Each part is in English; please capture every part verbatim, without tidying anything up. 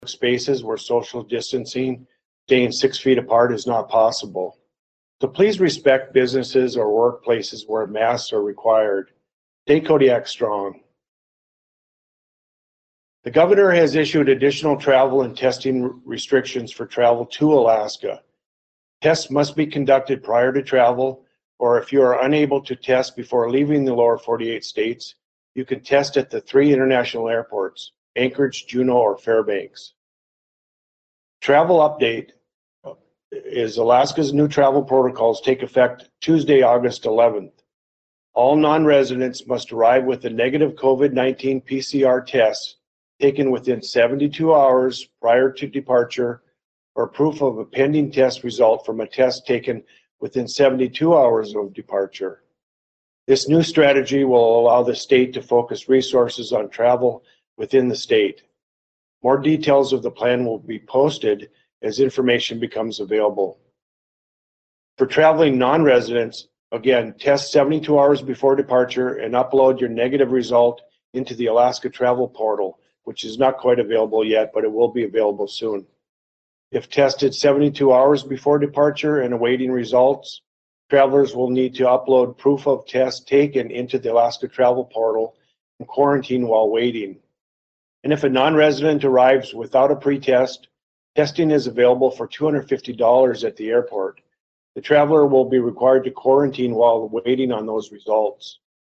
spaces where social distancing, staying six feet apart is not possible. So please respect businesses or workplaces where masks are required. Stay Kodiak strong. The governor has issued additional travel and testing restrictions for travel to Alaska. Tests must be conducted prior to travel, or if you are unable to test before leaving the lower forty-eight states, you can test at the three international airports, Anchorage, Juneau, or Fairbanks. Travel update is Alaska's new travel protocols take effect Tuesday, August eleventh. All non-residents must arrive with a negative COVID nineteen P C R test taken within seventy-two hours prior to departure, or proof of a pending test result from a test taken within seventy-two hours of departure. This new strategy will allow the state to focus resources on travel within the state. More details of the plan will be posted as information becomes available. For traveling non-residents, again, test seventy-two hours before departure and upload your negative result into the Alaska Travel Portal, which is not quite available yet, but it will be available soon. If tested seventy-two hours before departure and awaiting results, travelers will need to upload proof of test taken into the Alaska Travel Portal and quarantine while waiting. And if a non-resident arrives without a pre-test, testing is available for two hundred fifty dollars at the airport. The traveler will be required to quarantine while waiting on those results.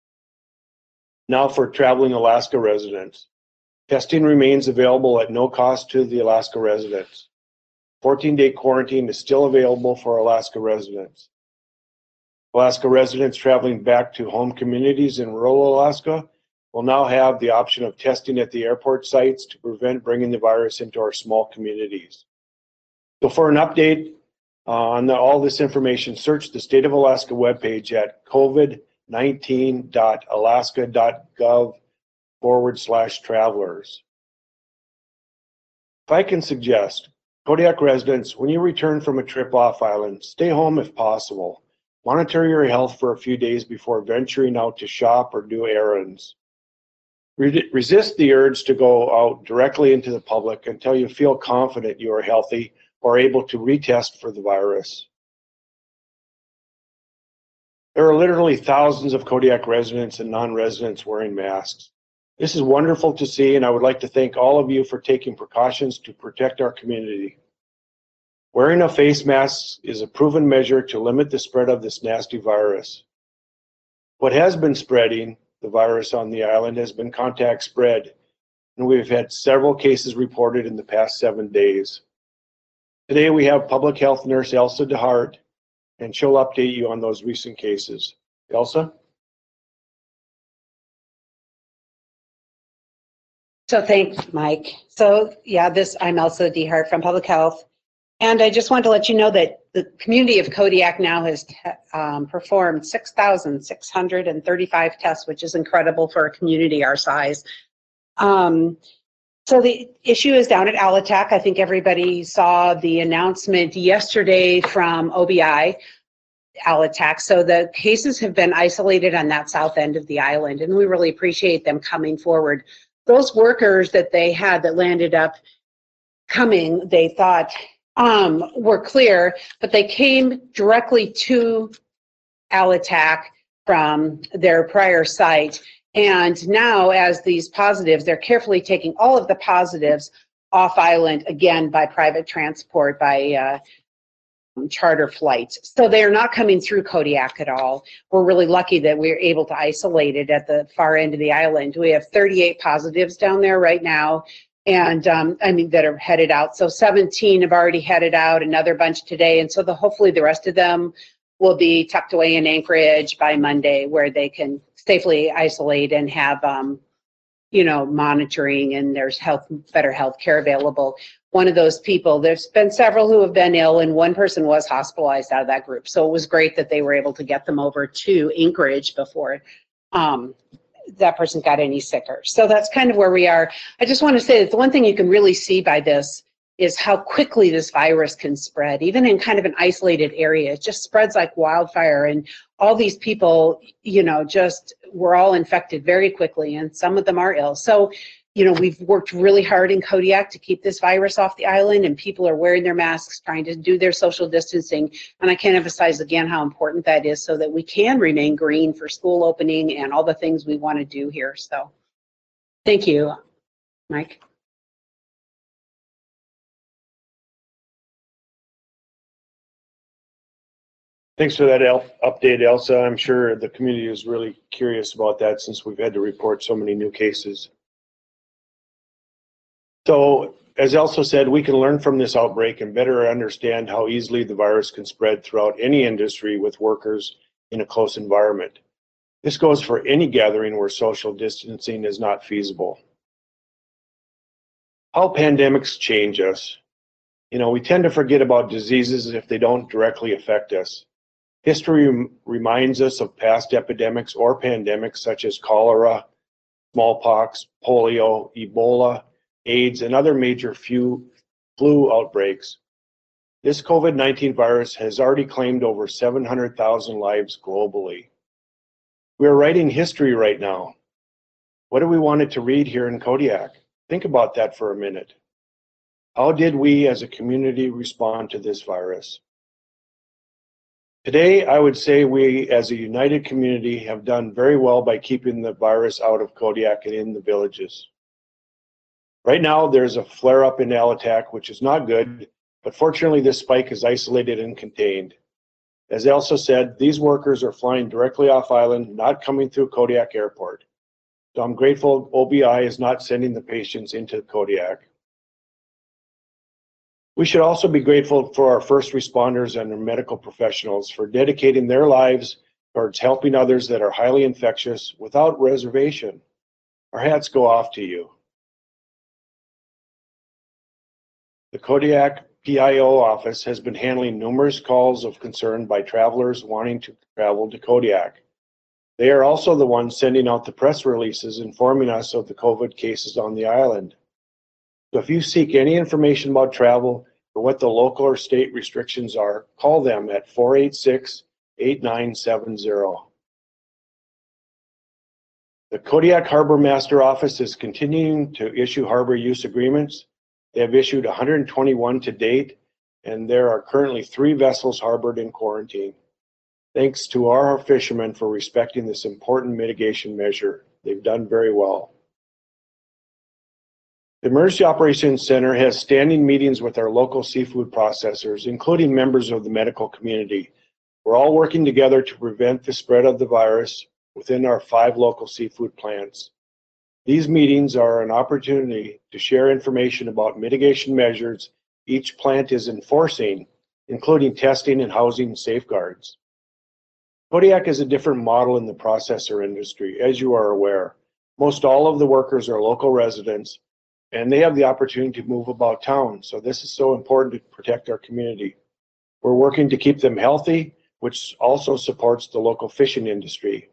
Now for traveling Alaska residents. Testing remains available at no cost to the Alaska residents. fourteen-day quarantine is still available for Alaska residents. Alaska residents traveling back to home communities in rural Alaska will now have the option of testing at the airport sites to prevent bringing the virus into our small communities. So for an update on the, all this information, search the State of Alaska webpage at covid nineteen dot alaska dot gov forward slash travelers. If I can suggest, Kodiak residents, when you return from a trip off island, stay home if possible. Monitor your health for a few days before venturing out to shop or do errands. Re- resist the urge to go out directly into the public until you feel confident you are healthy or able to retest for the virus. There are literally thousands of Kodiak residents and non-residents wearing masks. This is wonderful to see, and I would like to thank all of you for taking precautions to protect our community. Wearing a face mask is a proven measure to limit the spread of this nasty virus. What has been spreading the virus on the island has been contact spread, and we've had several cases reported in the past seven days. Today we have public health nurse Elsa DeHart, and she'll update you on those recent cases. Elsa? So thanks, Mike. So yeah, this I'm Elsa DeHart from Public Health. And I just wanted to let you know that the community of Kodiak now has um, performed six thousand six hundred thirty-five tests, which is incredible for a community our size. Um, so the issue is down at Alitac. I think everybody saw the announcement yesterday from O B I, Alitac. So the cases have been isolated on that south end of the island, and we really appreciate them coming forward. Those workers that they had that landed up coming, they thought, um, were clear, but they came directly to Alitac from their prior site. And now as these positives, they're carefully taking all of the positives off island, again, by private transport, by uh, charter flights. So they're not coming through Kodiak at all. We're really lucky that we're able to isolate it at the far end of the island. We have thirty-eight positives down there right now. And um, I mean, that are headed out. So seventeen have already headed out, another bunch today. And so the, hopefully the rest of them will be tucked away in Anchorage by Monday, where they can safely isolate and have, um, you know, monitoring, and there's health, better health care available. One of those people, there's been several who have been ill, and one person was hospitalized out of that group. So it was great that they were able to get them over to Anchorage before um, that person got any sicker. So that's kind of where we are. I just want to say that the one thing you can really see by this is how quickly this virus can spread, even in kind of an isolated area. It just spreads like wildfire, and all these people, you know, just we're all infected very quickly, and some of them are ill. So you know, we've worked really hard in Kodiak to keep this virus off the island, and people are wearing their masks, trying to do their social distancing. And I can't emphasize again how important that is so that we can remain green for school opening and all the things we want to do here. So thank you, Mike. Thanks for that El- update, Elsa. I'm sure the community is really curious about that since we've had to report so many new cases. So, as Elsa said, we can learn from this outbreak and better understand how easily the virus can spread throughout any industry with workers in a close environment. This goes for any gathering where social distancing is not feasible. How pandemics change us. You know, we tend to forget about diseases if they don't directly affect us. History reminds us of past epidemics or pandemics such as cholera, smallpox, polio, Ebola, AIDS, and other major flu outbreaks. This COVID nineteen virus has already claimed over seven hundred thousand lives globally. We are writing history right now. What do we want it to read here in Kodiak? Think about that for a minute. How did we as a community respond to this virus? Today, I would say we as a united community have done very well by keeping the virus out of Kodiak and in the villages. Right now, there's a flare-up in Alitac, which is not good, but fortunately this spike is isolated and contained. As Elsa said, these workers are flying directly off island, not coming through Kodiak Airport. So I'm grateful O B I is not sending the patients into Kodiak. We should also be grateful for our first responders and our medical professionals for dedicating their lives towards helping others that are highly infectious without reservation. Our hats go off to you. The Kodiak P I O office has been handling numerous calls of concern by travelers wanting to travel to Kodiak. They are also the ones sending out the press releases informing us of the COVID cases on the island. So if you seek any information about travel or what the local or state restrictions are, call them at four eight six, eight nine seven zero. The Kodiak Harbor Master Office is continuing to issue harbor use agreements. They have issued one hundred twenty-one to date, and there are currently three vessels harbored in quarantine. Thanks to our fishermen for respecting this important mitigation measure. They've done very well. The Emergency Operations Center has standing meetings with our local seafood processors, including members of the medical community. We're all working together to prevent the spread of the virus within our five local seafood plants. These meetings are an opportunity to share information about mitigation measures each plant is enforcing, including testing and housing safeguards. Kodiak is a different model in the processor industry, as you are aware. Most all of the workers are local residents, and they have the opportunity to move about town. So this is so important to protect our community. We're working to keep them healthy, which also supports the local fishing industry.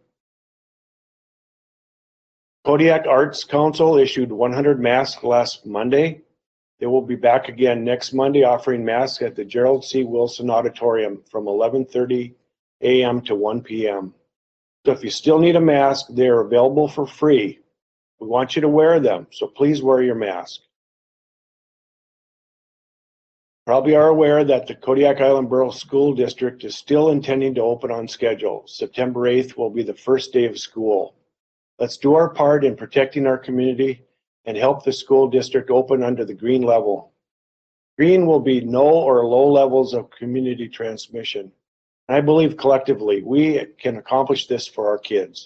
Kodiak Arts Council issued one hundred masks last Monday. They will be back again next Monday offering masks at the Gerald C. Wilson Auditorium from eleven thirty a m to one p m So if you still need a mask, they are available for free. We want you to wear them, so please wear your mask. Probably are aware that the Kodiak Island Borough School District is still intending to open on schedule. September eighth will be the first day of school. Let's do our part in protecting our community and help the school district open under the green level. Green will be no or low levels of community transmission. And I believe collectively we can accomplish this for our kids.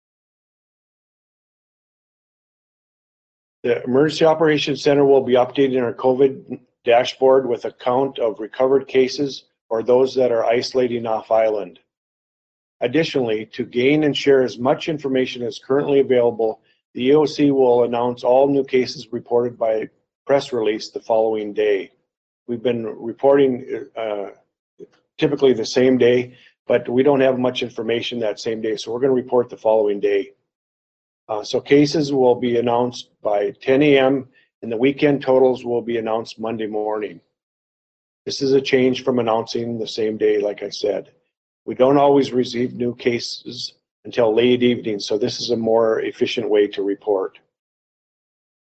The Emergency Operations Center will be updating our COVID dashboard with a count of recovered cases or those that are isolating off island. Additionally, to gain and share as much information as currently available, the E O C will announce all new cases reported by press release the following day. We've been reporting uh, typically the same day, but we don't have much information that same day, so we're going to report the following day. Uh, so cases will be announced by ten a m and the weekend totals will be announced Monday morning. This is a change from announcing the same day, like I said. We don't always receive new cases until late evening, so this is a more efficient way to report.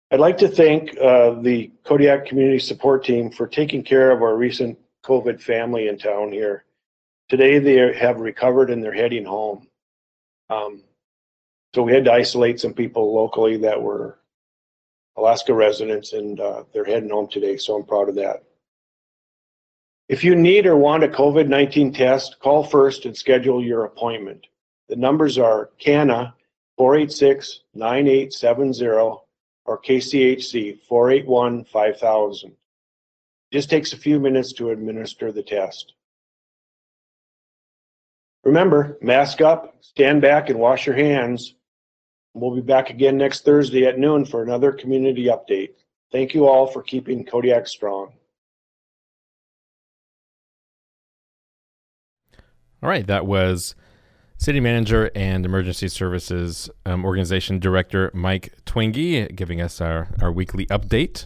I'd like to thank uh, the Kodiak Community Support Team for taking care of our recent COVID family in town here. Today they have recovered and they're heading home. Um, so we had to isolate some people locally that were Alaska residents, and uh, they're heading home today, so I'm proud of that. If you need or want a COVID nineteen test, call first and schedule your appointment. The numbers are C A N A four eight six, nine eight seven zero or K C H C four eight one, five thousand. It just takes a few minutes to administer the test. Remember, mask up, stand back, and wash your hands. We'll be back again next Thursday at noon for another community update. Thank you all for keeping Kodiak strong. All right, that was City Manager and Emergency Services um, Organization Director Mike Twenge giving us our, our weekly update.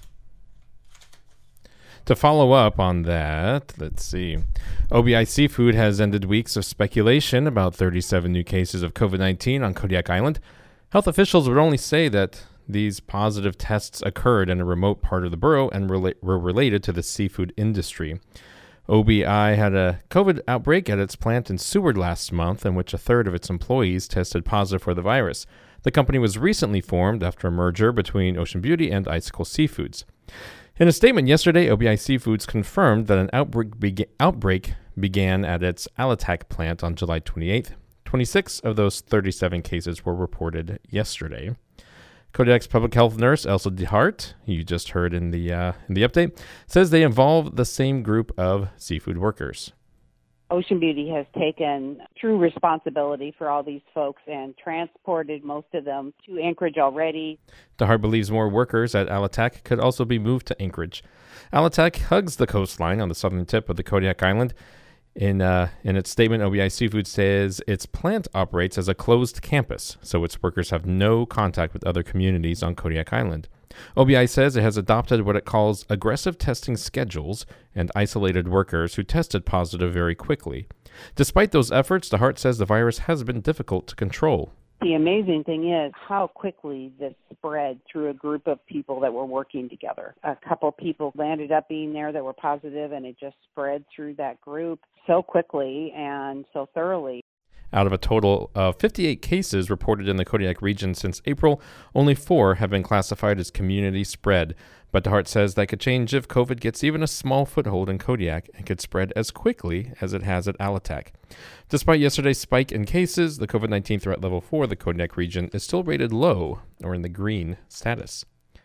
To follow up on that, let's see. O B I Seafood has ended weeks of speculation about thirty-seven new cases of COVID nineteen on Kodiak Island. Health officials would only say that these positive tests occurred in a remote part of the borough and rela- were related to the seafood industry. O B I had a COVID outbreak at its plant in Seward last month, in which a third of its employees tested positive for the virus. The company was recently formed after a merger between Ocean Beauty and Icicle Seafoods. In a statement yesterday, O B I Seafoods confirmed that an outbreak, be- outbreak began at its Alatac plant on July twenty-eighth. twenty-six of those thirty-seven cases were reported yesterday. Kodiak's public health nurse, Elsa DeHart, you just heard in the uh, in the update, says they involve the same group of seafood workers. Ocean Beauty has taken true responsibility for all these folks and transported most of them to Anchorage already. DeHart believes more workers at Alatac could also be moved to Anchorage. Alatac hugs the coastline on the southern tip of the Kodiak Island. In uh, in its statement, O B I Seafood says its plant operates as a closed campus, so its workers have no contact with other communities on Kodiak Island. O B I says it has adopted what it calls aggressive testing schedules and isolated workers who tested positive very quickly. Despite those efforts, DeHart says the virus has been difficult to control. The amazing thing is how quickly this spread through a group of people that were working together. A couple people landed up being there that were positive, and it just spread through that group so quickly and so thoroughly. Out of a total of fifty-eight cases reported in the Kodiak region since April, only four have been classified as community spread. But DeHart says that could change if COVID gets even a small foothold in Kodiak and could spread as quickly as it has at Alatac. Despite yesterday's spike in cases, the COVID nineteen threat level for the Kodiak region is still rated low, or in the green status.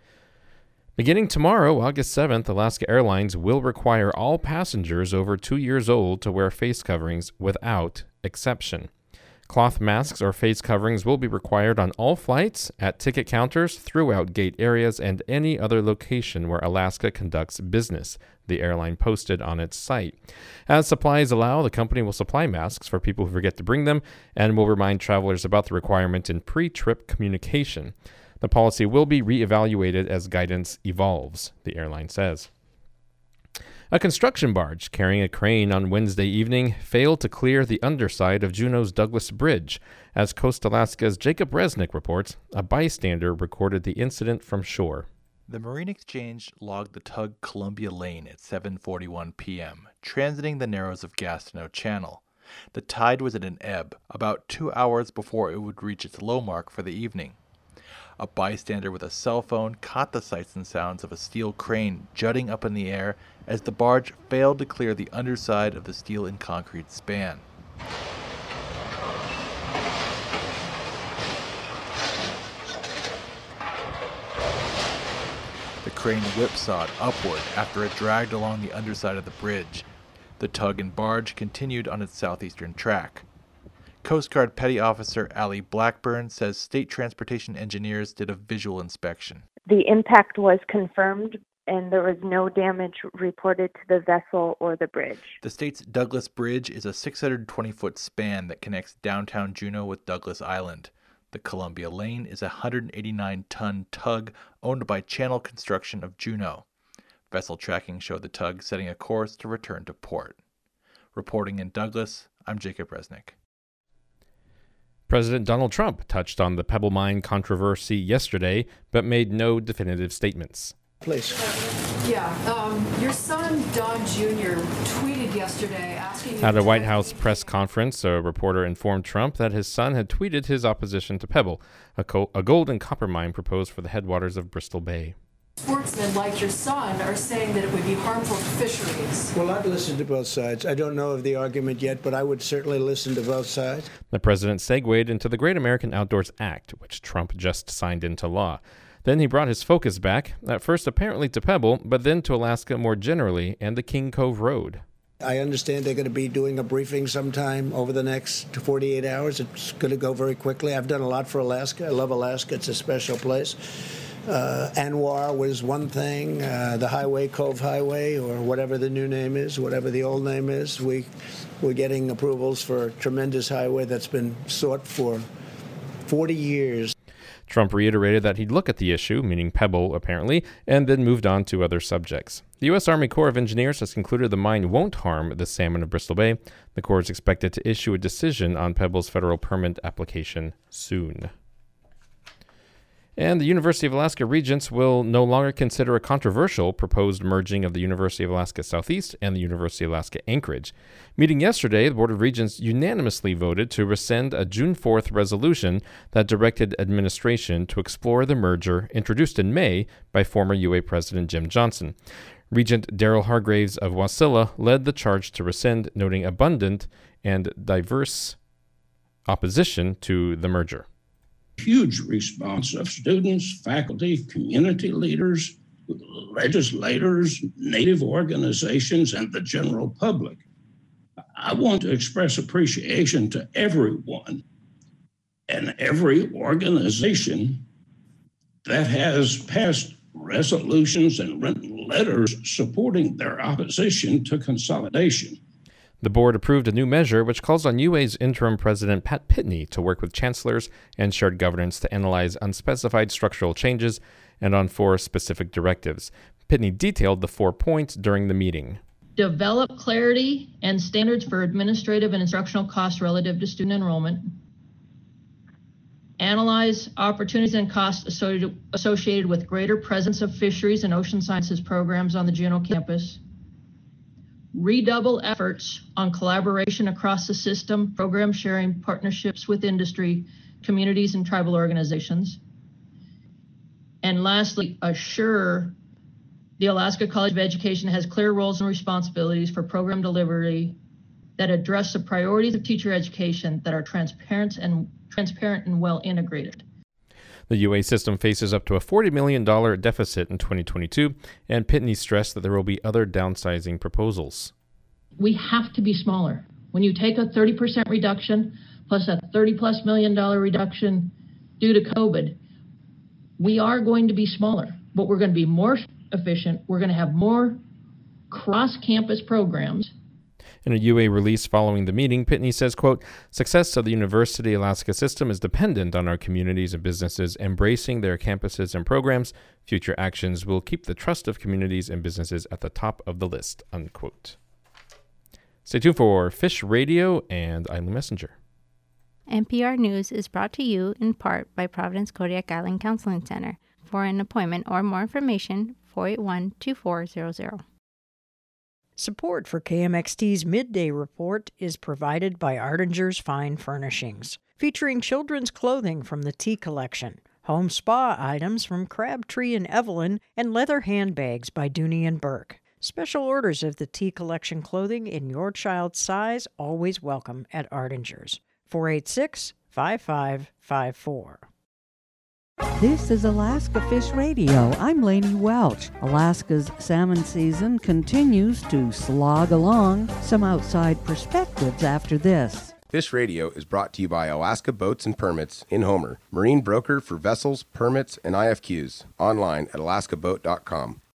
Beginning tomorrow, August seventh, Alaska Airlines will require all passengers over two years old to wear face coverings without exception. Cloth masks or face coverings will be required on all flights, at ticket counters, throughout gate areas, and any other location where Alaska conducts business, the airline posted on its site. As supplies allow, the company will supply masks for people who forget to bring them and will remind travelers about the requirement in pre-trip communication. The policy will be reevaluated as guidance evolves, the airline says. A construction barge carrying a crane on Wednesday evening failed to clear the underside of Juneau's Douglas Bridge. As Coast Alaska's Jacob Resnick reports, a bystander recorded the incident from shore. The Marine Exchange logged the tug Columbia Lane at seven forty-one p.m., transiting the narrows of Gastineau Channel. The tide was at an ebb, about two hours before it would reach its low mark for the evening. A bystander with a cell phone caught the sights and sounds of a steel crane jutting up in the air as the barge failed to clear the underside of the steel and concrete span. The crane whipsawed upward after it dragged along the underside of the bridge. The tug and barge continued on its southeastern track. Coast Guard Petty Officer Allie Blackburn says state transportation engineers did a visual inspection. The impact was confirmed and there was no damage reported to the vessel or the bridge. The state's Douglas Bridge is a six hundred twenty foot span that connects downtown Juneau with Douglas Island. The Columbia Lane is a one hundred eighty-nine ton tug owned by Channel Construction of Juneau. Vessel tracking showed the tug setting a course to return to port. Reporting in Douglas, I'm Jacob Resnick. President Donald Trump touched on the Pebble Mine controversy yesterday, but made no definitive statements. Please. Yeah, um, your son, Don Junior, tweeted yesterday asking... At a White House press conference, a reporter informed Trump that his son had tweeted his opposition to Pebble, a, co- a gold and copper mine proposed for the headwaters of Bristol Bay. Sportsmen like your son are saying that it would be harmful to fisheries. Well, I've listened to both sides. I don't know of the argument yet, but I would certainly listen to both sides. The president segued into the Great American Outdoors Act, which Trump just signed into law. Then he brought his focus back, at first apparently to Pebble, but then to Alaska more generally and the King Cove Road. I understand they're going to be doing a briefing sometime over the next forty-eight hours. It's going to go very quickly. I've done a lot for Alaska. I love Alaska. It's a special place. Uh, Anwar was one thing, uh, the highway, Cove Highway, or whatever the new name is, whatever the old name is. We, we're getting approvals for a tremendous highway that's been sought for forty years. Trump reiterated that he'd look at the issue, meaning Pebble apparently, and then moved on to other subjects. The U S Army Corps of Engineers has concluded the mine won't harm the salmon of Bristol Bay. The Corps is expected to issue a decision on Pebble's federal permit application soon. And the University of Alaska Regents will no longer consider a controversial proposed merging of the University of Alaska Southeast and the University of Alaska Anchorage. Meeting yesterday, the Board of Regents unanimously voted to rescind a June fourth resolution that directed administration to explore the merger introduced in May by former U A President Jim Johnson. Regent Daryl Hargraves of Wasilla led the charge to rescind, noting abundant and diverse opposition to the merger. Huge response of students, faculty, community leaders, legislators, Native organizations, and the general public. I want to express appreciation to everyone and every organization that has passed resolutions and written letters supporting their opposition to consolidation. The board approved a new measure which calls on U A's interim president Pat Pitney to work with chancellors and shared governance to analyze unspecified structural changes and on four specific directives. Pitney detailed the four points during the meeting. Develop clarity and standards for administrative and instructional costs relative to student enrollment. Analyze opportunities and costs associated with greater presence of fisheries and ocean sciences programs on the Juneau campus. Redouble efforts on collaboration across the system, program sharing, partnerships with industry, communities, and tribal organizations. And lastly, assure the Alaska College of Education has clear roles and responsibilities for program delivery that address the priorities of teacher education that are transparent and transparent and well integrated. The U A system faces up to a forty million dollars deficit in twenty twenty-two, and Pitney stressed that there will be other downsizing proposals. We have to be smaller. When you take a thirty percent reduction plus a thirty plus million dollar reduction due to COVID, we are going to be smaller, but we're going to be more efficient. We're going to have more cross-campus programs. In a U A release following the meeting, Pitney says, quote, "Success of the University Alaska system is dependent on our communities and businesses embracing their campuses and programs. Future actions will keep the trust of communities and businesses at the top of the list," unquote. Stay tuned for Fish Radio and Eileen Messenger. N P R News is brought to you in part by Providence Kodiak Island Counseling Center. For an appointment or more information, four eight one, two four zero zero. Support for K M X T's Midday Report is provided by Ardinger's Fine Furnishings, featuring children's clothing from the Tea Collection, home spa items from Crabtree and Evelyn, and leather handbags by Dooney and Burke. Special orders of the Tea Collection clothing in your child's size always welcome at Ardinger's. four eight six, five five five four. This is Alaska Fish Radio. I'm Lainey Welch. Alaska's salmon season continues to slog along. Some outside perspectives after this. Fish Radio is brought to you by Alaska Boats and Permits in Homer, marine broker for vessels, permits, and I F Qs. Online at alaska boat dot com.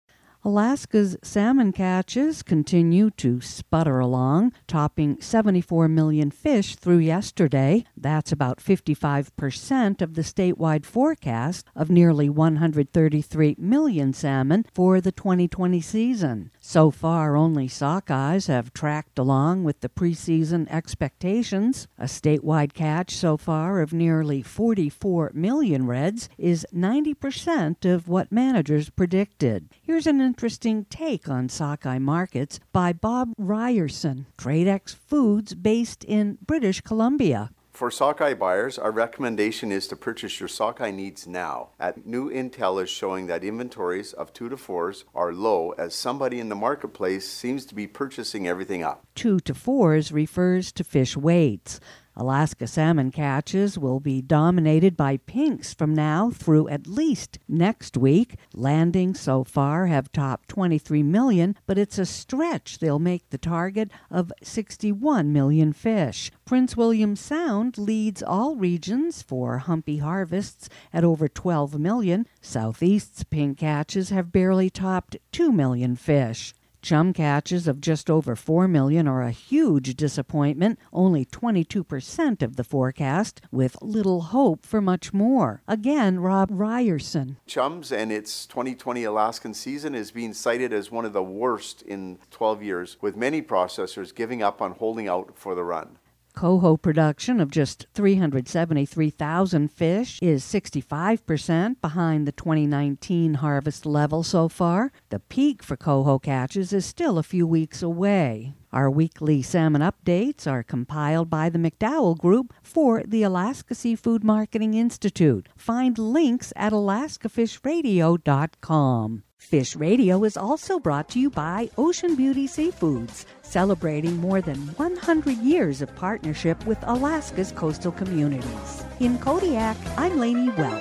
Alaska's salmon catches continue to sputter along, topping seventy-four million fish through yesterday. That's about fifty-five percent of the statewide forecast of nearly one hundred thirty-three million salmon for the twenty twenty season. So far, only sockeyes have tracked along with the preseason expectations. A statewide catch so far of nearly forty-four million reds is ninety percent of what managers predicted. Here's an interesting take on sockeye markets by Bob Ryerson, Tradex Foods based in British Columbia. For sockeye buyers, our recommendation is to purchase your sockeye needs now. At new intel is showing that inventories of two to fours are low as somebody in the marketplace seems to be purchasing everything up. Two to fours refers to fish weights. Alaska salmon catches will be dominated by pinks from now through at least next week. Landings so far have topped twenty-three million, but it's a stretch they'll make the target of sixty-one million fish. Prince William Sound leads all regions for humpy harvests at over twelve million. Southeast's pink catches have barely topped two million fish. Chum catches of just over four million are a huge disappointment, only twenty-two percent of the forecast, with little hope for much more. Again, Rob Ryerson. Chums and its twenty twenty Alaskan season is being cited as one of the worst in twelve years, with many processors giving up on holding out for the run. Coho production of just three hundred seventy-three thousand fish is sixty-five percent behind the twenty nineteen harvest level so far. The peak for coho catches is still a few weeks away. Our weekly salmon updates are compiled by the McDowell Group for the Alaska Seafood Marketing Institute. Find links at alaska fish radio dot com. Fish Radio is also brought to you by Ocean Beauty Seafoods, celebrating more than one hundred years of partnership with Alaska's coastal communities. In Kodiak, I'm Lainey Welch.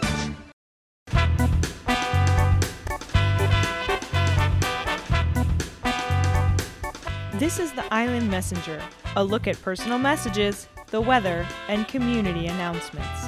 This is the Island Messenger, a look at personal messages, the weather, and community announcements.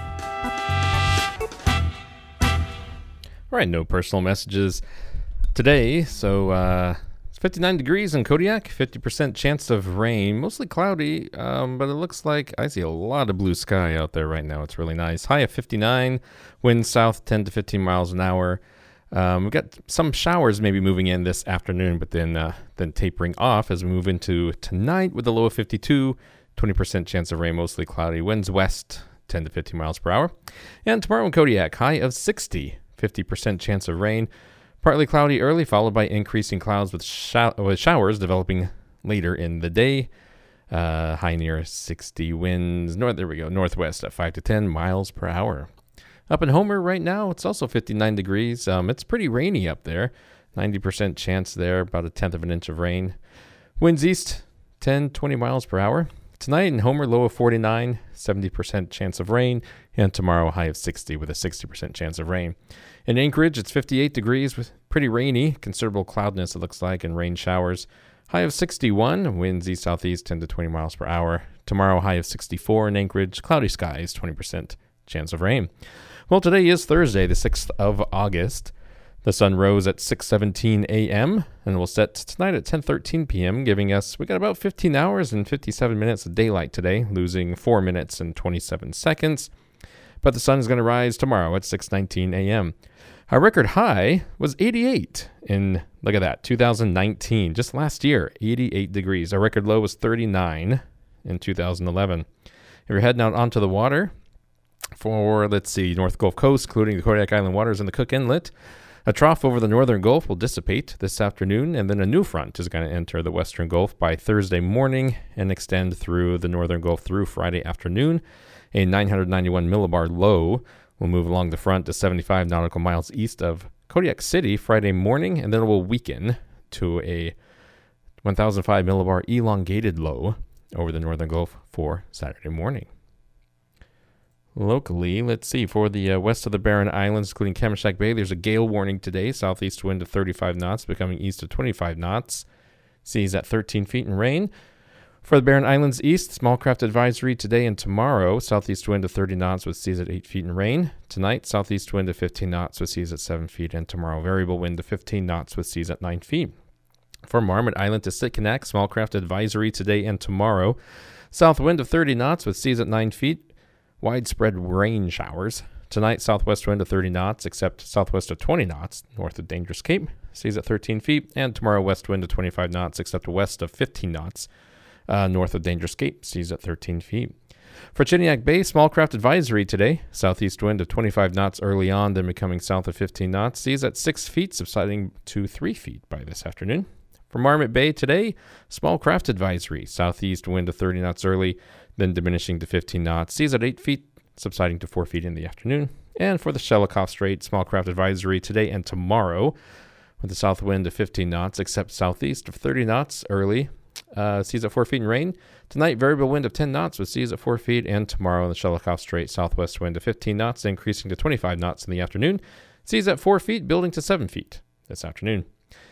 All right, no personal messages today. So uh, it's fifty-nine degrees in Kodiak, fifty percent chance of rain, mostly cloudy, um, but it looks like I see a lot of blue sky out there right now. It's really nice. High of fifty-nine, wind south ten to fifteen miles an hour. Um, we've got some showers maybe moving in this afternoon, but then uh, then tapering off as we move into tonight with a low of fifty-two, twenty percent chance of rain, mostly cloudy. Winds west, ten to fifteen miles per hour. And tomorrow in Kodiak, high of sixty, fifty percent chance of rain. Partly cloudy early, followed by increasing clouds with, show- with showers developing later in the day. Uh, high near sixty, winds north. There we go, northwest at five to ten miles per hour. Up in Homer right now, it's also fifty-nine degrees. Um, it's pretty rainy up there. ninety percent chance there, about a tenth of an inch of rain. Winds east, ten, twenty miles per hour. Tonight in Homer, low of forty-nine, seventy percent chance of rain. And tomorrow, high of sixty with a sixty percent chance of rain. In Anchorage, it's fifty-eight degrees with pretty rainy. Considerable cloudiness, it looks like, and rain showers. High of sixty-one, winds east-southeast, ten to twenty miles per hour. Tomorrow, high of sixty-four in Anchorage. Cloudy skies, twenty percent chance of rain. Well, today is Thursday, the sixth of August. The sun rose at six seventeen a.m. and will set tonight at ten thirteen p.m., giving us, we got about fifteen hours and fifty-seven minutes of daylight today, losing four minutes and twenty-seven seconds. But the sun is going to rise tomorrow at six nineteen a.m. Our record high was eighty-eight in, look at that, two thousand nineteen, just last year, eighty-eight degrees. Our record low was thirty-nine in two thousand eleven. If you're heading out onto the water, for, let's see, North Gulf Coast, including the Kodiak Island waters and the Cook Inlet, a trough over the northern Gulf will dissipate this afternoon, and then a new front is going to enter the western Gulf by Thursday morning and extend through the northern Gulf through Friday afternoon. A nine hundred ninety-one millibar low will move along the front to seventy-five nautical miles east of Kodiak City Friday morning, and then it will weaken to a one thousand five millibar elongated low over the northern Gulf for Saturday morning. Locally, let's see, for the uh, west of the Barren Islands, including Kamishak Bay, there's a gale warning today. Southeast wind of thirty-five knots, becoming east of twenty-five knots. Seas at thirteen feet and rain. For the Barren Islands East, small craft advisory today and tomorrow. Southeast wind to thirty knots with seas at eight feet and rain. Tonight, southeast wind to fifteen knots with seas at seven feet. And tomorrow, variable wind to fifteen knots with seas at nine feet. For Marmot Island to Sitkinak, small craft advisory today and tomorrow. South wind to thirty knots with seas at nine feet. Widespread rain showers. Tonight, southwest wind to thirty knots, except southwest of twenty knots, north of Dangerous Cape, seas at thirteen feet. And tomorrow, west wind to twenty-five knots, except west of fifteen knots, uh, north of Dangerous Cape, seas at thirteen feet. For Chiniak Bay, small craft advisory today. Southeast wind of twenty-five knots early on, then becoming south of fifteen knots, seas at six feet, subsiding to three feet by this afternoon. For Marmot Bay today, small craft advisory. Southeast wind to thirty knots early, then diminishing to fifteen knots. Seas at eight feet, subsiding to four feet in the afternoon. And for the Shelikof Strait, small craft advisory today and tomorrow, with the south wind to fifteen knots, except southeast of thirty knots early. Uh, seas at four feet in rain. Tonight, variable wind of ten knots with seas at four feet. And tomorrow in the Shelikof Strait, southwest wind to fifteen knots, increasing to twenty-five knots in the afternoon. Seas at four feet, building to seven feet this afternoon.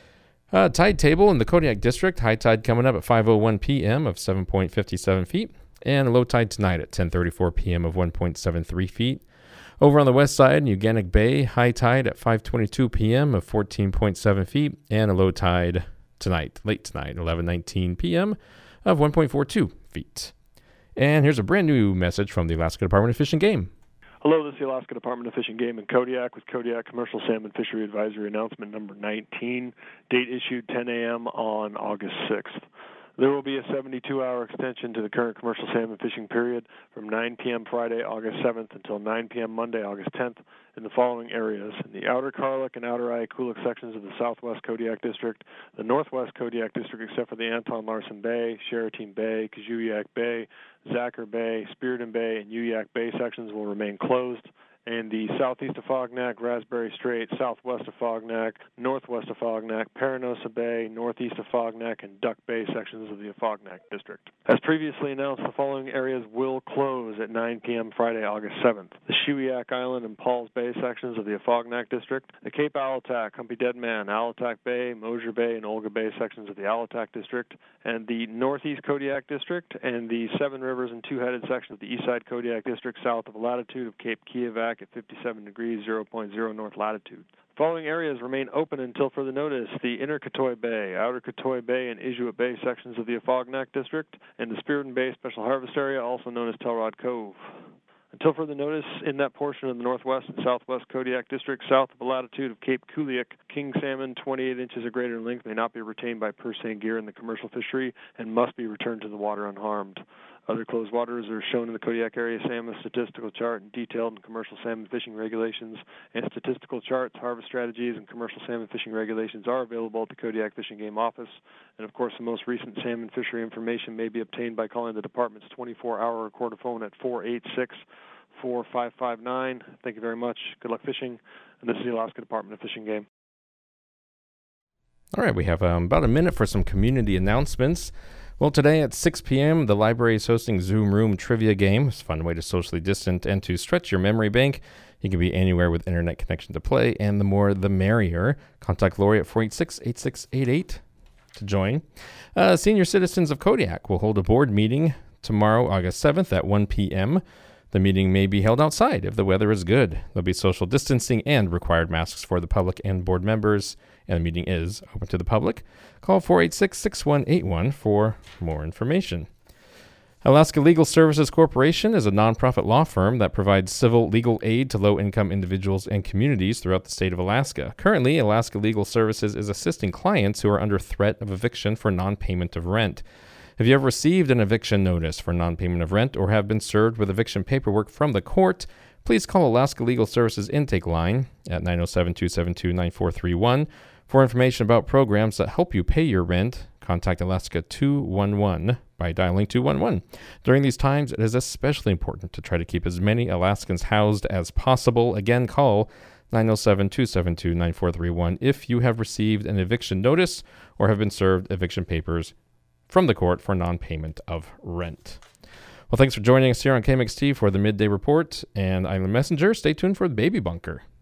Uh, tide table in the Kodiak District. High tide coming up at five oh one p.m. of seven point five seven feet. And low tide tonight at ten thirty-four p.m. of one point seven three feet. Over on the west side, Uganic Bay, high tide at five twenty-two p.m. of fourteen point seven feet. And a low tide tonight, late tonight, eleven nineteen p.m. of one point four two feet. And here's a brand new message from the Alaska Department of Fish and Game. Hello, this is the Alaska Department of Fish and Game in Kodiak with Kodiak Commercial Salmon Fishery Advisory Announcement number nineteen, date issued ten a.m. on August sixth. There will be a seventy-two hour extension to the current commercial salmon fishing period from nine p.m. Friday, August seventh until nine p.m. Monday, August tenth in the following areas: in the outer Karluk and outer Ayakuluq sections of the southwest Kodiak District, the northwest Kodiak District except for the Anton Larson Bay, Sharatine Bay, Kajuyak Bay, Zacher Bay, Spearden Bay, and Uyak Bay sections will remain closed. And the southeast of Fognak, Raspberry Strait, southwest of Fognak, northwest of Fognak, Paranosa Bay, northeast of Fognak, and Duck Bay sections of the Fognak District. As previously announced, the following areas will close at nine p.m. Friday, August seventh. The Shuyak Island and Paul's Bay sections of the Fognak District, the Cape Alatak, Humpy Dead Man, Alatak Bay, Mosier Bay, and Olga Bay sections of the Alatak District, and the northeast Kodiak District, and the Seven Rivers and Two-Headed section of the eastside Kodiak District south of the latitude of Cape Kiavak at fifty-seven degrees, zero point zero north latitude. The following areas remain open until further notice: the Inner Katoy Bay, Outer Katoy Bay, and Inuit Bay sections of the Afognak District, and the Spearden Bay Special Harvest Area, also known as Telrod Cove. Until further notice, in that portion of the northwest and southwest Kodiak District, south of the latitude of Cape Kuliak, king salmon twenty-eight inches or greater in length may not be retained by purse seine gear in the commercial fishery and must be returned to the water unharmed. Other closed waters are shown in the Kodiak Area Salmon Statistical Chart and detailed in commercial salmon fishing regulations, and statistical charts, harvest strategies, and commercial salmon fishing regulations are available at the Kodiak Fish and Game Office. And of course, the most recent salmon fishery information may be obtained by calling the department's twenty-four hour recorder phone at four eight six, four five five nine. Thank you very much. Good luck fishing. And this is the Alaska Department of Fish and Game. All right, we have um, about a minute for some community announcements. Well, today at six p.m., the library is hosting Zoom Room Trivia Game. It's a fun way to socially distance and to stretch your memory bank. You can be anywhere with internet connection to play, and the more the merrier. Contact Lori at four eight six, eight six eight eight to join. Uh, senior citizens of Kodiak will hold a board meeting tomorrow, August seventh at one p.m. The meeting may be held outside if the weather is good. There'll be social distancing and required masks for the public and board members, and the meeting is open to the public. Call four eight six, six one eight one for more information. Alaska Legal Services Corporation is a nonprofit law firm that provides civil legal aid to low-income individuals and communities throughout the state of Alaska. Currently, Alaska Legal Services is assisting clients who are under threat of eviction for non-payment of rent. Have you ever received an eviction notice for non-payment of rent or have been served with eviction paperwork from the court? Please call Alaska Legal Services intake line at nine oh seven, two seven two, nine four three one. For information about programs that help you pay your rent, contact Alaska two one one by dialing two one one. During these times, it is especially important to try to keep as many Alaskans housed as possible. Again, call nine oh seven, two seven two, nine four three one if you have received an eviction notice or have been served eviction papers from the court for non-payment of rent. Well, thanks for joining us here on K M X T for the Midday Report and Island Messenger. Stay tuned for the Baby Bunker.